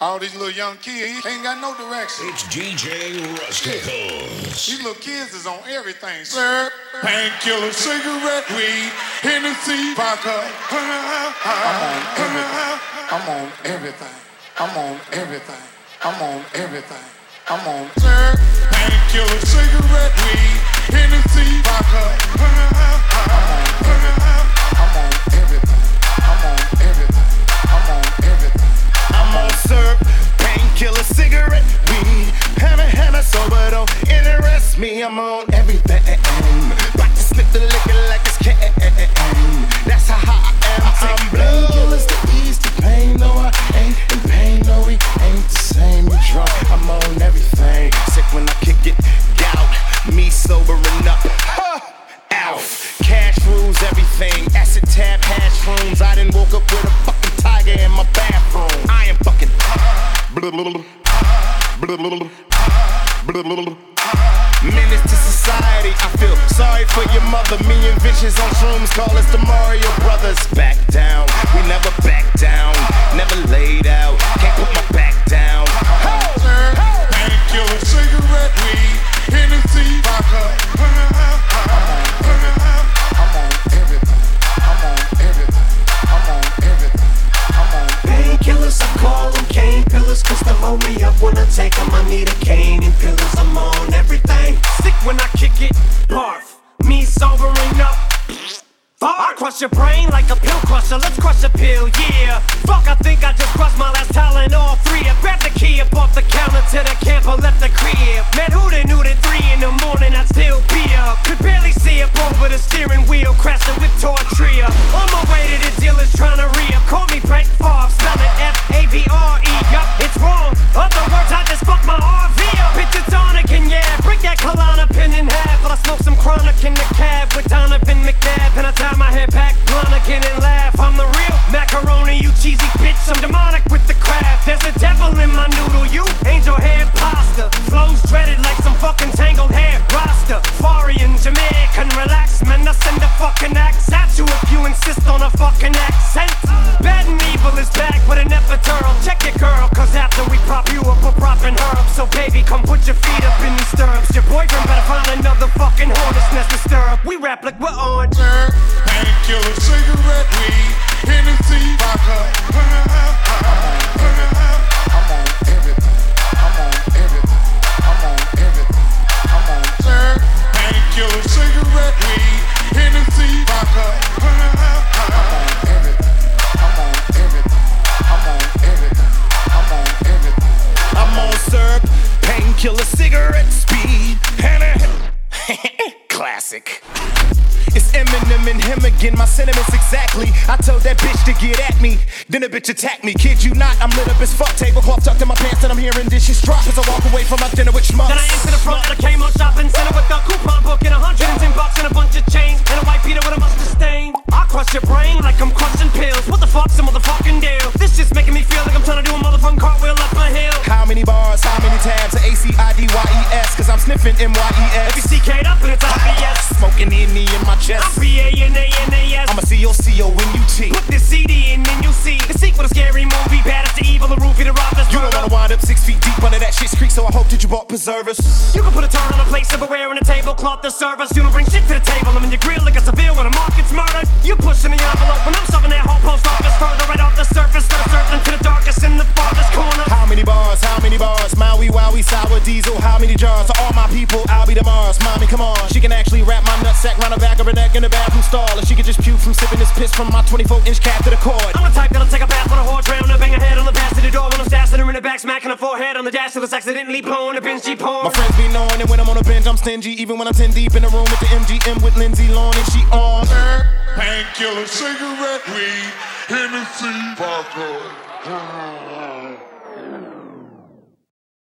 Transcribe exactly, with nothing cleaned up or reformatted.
All these little young kids ain't got no direction. It's D J Rusticles. These little kids is on everything. Syrup, painkiller, cigarette, weed, Hennessy, vodka. I'm on everything. I'm on everything. I'm on everything. I'm on everything. I'm on syrup, painkiller, cigarette, weed, Hennessy, vodka. I'm on everything. I'm on everything. I'm on everything. I'm on syrup, painkiller, cigarette, weed, hammer, hammer, sober, don't interest me. I'm on everything. Like to slip the liquor like it's can. That's how high I am. I'm painkillers to ease the pain. No, I ain't in pain. No, we ain't the same. You drunk? I'm on everything. Sick when I kick it, gout. Me sobering up. Alf, cash rules everything. Acid tab, hash rooms. I done woke up with a fucking tiger in my bathroom. I am fucking menace to society. I feel sorry for your mother. Me and Vicious on shrooms call us the Mario Brothers. Back down, we never back down. Never laid out, can't put my back down. Painkiller, cigarette, weed, Hennessy, vodka. I'm on everything. I'm on everything. I'm on everything. I'm on painkillers. I call them cane pillars, cause they hold me up when I take them. I need a cane and pillars. I'm on everything. Sick when I kick it, barf. Me sobering up. I crush your brain like a pill crusher. Let's crush a pill, yeah. Fuck, I think I just crushed my last talent, all three. I grabbed the key up off the counter to the camper, left the crib. Man, who done knew that three in the morning I'd still be up? Could barely see up over the steering wheel, crashing with Tortria. On my way to the dealers trying to re-up. Call me Brett Favre, spell it F A V R E. Yup, it's wrong. Other words, I just fucked my R V up. Bitch, it's tonic and yeah, break that Kalana pin in half. But I smoke some chronic in the cab with Donovan McNabb. And I tie my head back, Blonigan and laugh. I'm the real macaroni, you cheesy bitch. I'm demonic with the craft. There's a devil in my noodle, you angel hair pasta. Flows dreaded like some fucking tangled hair rasta. Farian, Jamaican, relax, man. I send a fucking axe at you if you insist on a fucking accent. Bad and evil is back with an epidural. Check your girl, cause after we prop you up, we're propping her up. So baby, come put your feet up in these stirrups. Your boyfriend better find another fucking hornet's nest to stir up. We rap like we're on. painkiller, cigarette, weed, Hennessy, vodka. I'm on everything. I'm on everything. I'm on everything. I'm on syrup, painkiller, cigarette, weed, Hennessy, vodka. I'm on everything. I'm on everything. I'm on everything. I'm on everything. I'm on syrup, painkiller, cigarette, speed, Hannah. Classic. It's Eminem and him again, my sentiments exactly. I told that bitch to get at me, then the bitch attacked me. Kid you not, I'm lit up as fuck. Tablecloth tucked in my pants and I'm hearing dishes drop as I walk away from my dinner with schmucks. Then I enter the front of the Kmart shopping center with a coupon book and a hundred and ten bucks and a bunch of change and a white Peter with a mustard stain. I crush your brain like I'm crushing pills. What the fuck's a motherfucking deal? This just making me feel like I'm trying to do a motherfucking cartwheel up my hill. How many bars, how many tabs? A C I D Y E S, cause I'm sniffing M Y E S. If you C K'd up and it's I B S. Smoking in me in my chest. I'm B A N A N A S. I'm a C O C O when you T. Put this C D in and you'll see the sequel to Scary Movie. Bad as the evil, the roofie, the robbers. You don't wanna wind up six feet deep under that shit's creek, so I hope that you bought preservers. You can put a turn on a plate, silverware, and a tablecloth to serve us. You don't bring shit to the table. I'm in your grill like a civil when a mob gets murdered. You pushing the envelope when I'm shoving that whole post office further right off the surface. Start surfing to the darkest in the farthest corner. How many bars, how many bars? Maui, Wowie, sour diesel. How many jars? To all my people, I'll be the Mars. Mommy, come on. She can actually wrap my nutsack round the back of her neck in the bathroom stall. And she can just puke from sipping this piss from my twenty-four inch cap to the cord. I'm the type that'll take a bath with a horse drown and bang her head on the pass to the door when I'm stashing her in the back, smacking her forehead on the dash till it's accidentally blowing a binge Jeep horn. My friends be knowing that when I'm on a bench, I'm stingy. Even when I'm ten deep in the room with the M G M with Lindsay Lohan and she on. Painkiller, cigarette, weed, Hennessy, vodka.